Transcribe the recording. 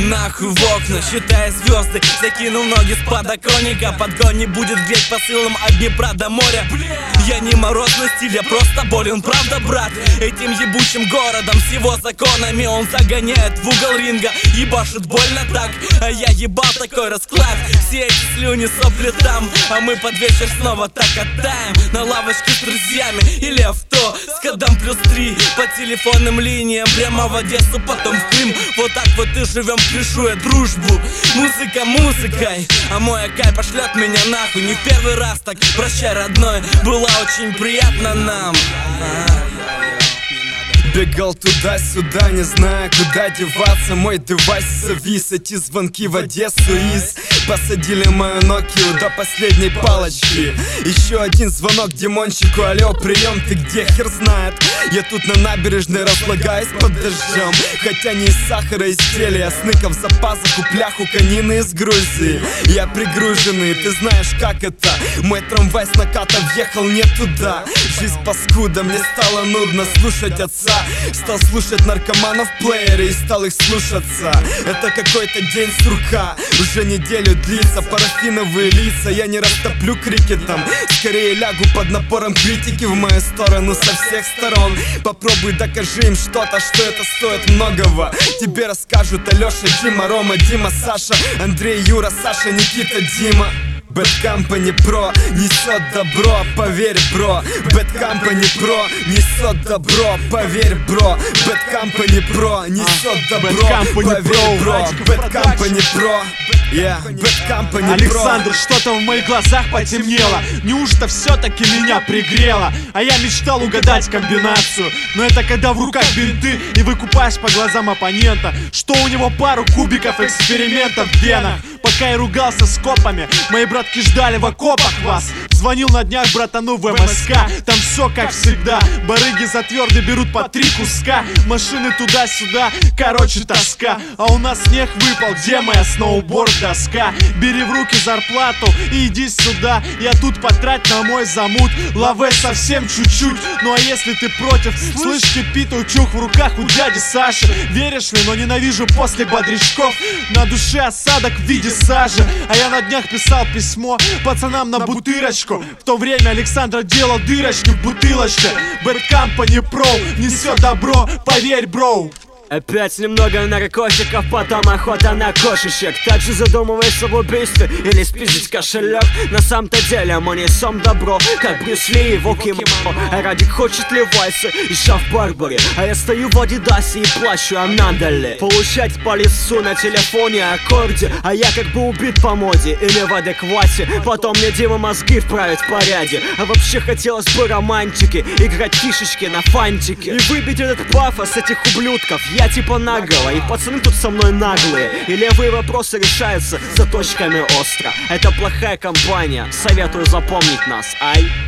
нахуй в окна, считая звезды. Закинул ноги с подоконника, подгон не будет греть посылом от Днепра до моря. Я не морозный стиль, я просто болен, правда, брат? Этим ебучим городом с его законами он загоняет в угол ринга, ебашит больно так, а я ебал такой расклад. Все эти слюни, сопли там, а мы под вечер снова так катаем на лавочке с друзьями или авто с кодом +3 по телефонным линиям прямо в Одессу, потом в Крым. Вот так вот и живем, крышуя дружбу. Музыка музыкой, а мой Акай пошлет меня нахуй. Не в первый раз так, прощай, родной, было очень приятно нам. Бегал туда-сюда, не зная, куда деваться. Мой девайс завис, эти звонки в Одессу из. Посадили мою Нокию до последней палочки. Еще один звонок Димончику: алло, прием, ты где, хер знает. Я тут на набережной разлагаюсь под дождем. Хотя не из сахара, из теле, я сныков за пазуху, пляху конины из Грузии. Я пригруженный, ты знаешь, как это. Мой трамвай с наката въехал не туда. Жизнь паскуда, мне стало нудно слушать отца. Стал слушать наркоманов в плеере и стал их слушаться. Это какой-то день сурка, уже неделю длится. Парафиновые лица, я не растоплю крикетом. Скорее лягу под напором критики в мою сторону со всех сторон. Попробуй докажи им что-то, что это стоит многого. Тебе расскажут Алёша, Дима, Рома, Дима, Саша, Андрей, Юра, Саша, Никита, Дима. Bad Company Pro несет добро, поверь, бро. Bad Company Pro несет добро, поверь, бро. Bad Company Pro несет добро, поверь, бро. Bad Company Pro, yeah, Bad Company Pro. Александр, что-то в моих глазах потемнело. Неужто все-таки меня пригрело? А я мечтал угадать комбинацию. Но это когда в руках бинты и выкупаешь по глазам оппонента, что у него пару кубиков экспериментов в венах. Пока я ругался с копами, мои братки ждали в окопах вас. Звонил на днях братану в МСК. Там все как всегда, барыги за твердый берут по 3 куска. Машины туда-сюда, короче тоска. А у нас снег выпал, где моя сноуборд-доска? Бери в руки зарплату и иди сюда. Я тут потрать на мой замут, лаве совсем чуть-чуть. Ну а если ты против, слышь, кипит утюг в руках у дяди Саши. Веришь ли, но ненавижу после бодрячков. На душе осадок в виде сажи. А я на днях писал письмо пацанам на бутырочку. В то время Александр делал дырочки в бутылочке. Bad Company Pro несет добро, поверь, бро. Опять немного наркотиков, потом охота на кошечек. Также задумываясь об убийстве или спиздить кошелек. На самом-то деле мы несем добро, как Брюс Ли и Вуки Мо. А Радик хочет Левайса и шаф Барбари, а я стою в Адидасе и плачу, а надо ли получать по лицу на телефоне аккорде. А я как бы убит по моде или в адеквате. Потом мне Дима мозги вправить по ряде. А вообще хотелось бы романтики, играть фишечки на фантике и выбить этот пафос этих ублюдков. Я типа наголо, и пацаны тут со мной наглые. И левые вопросы решаются за точками остро. Это плохая компания, советую запомнить нас, ай.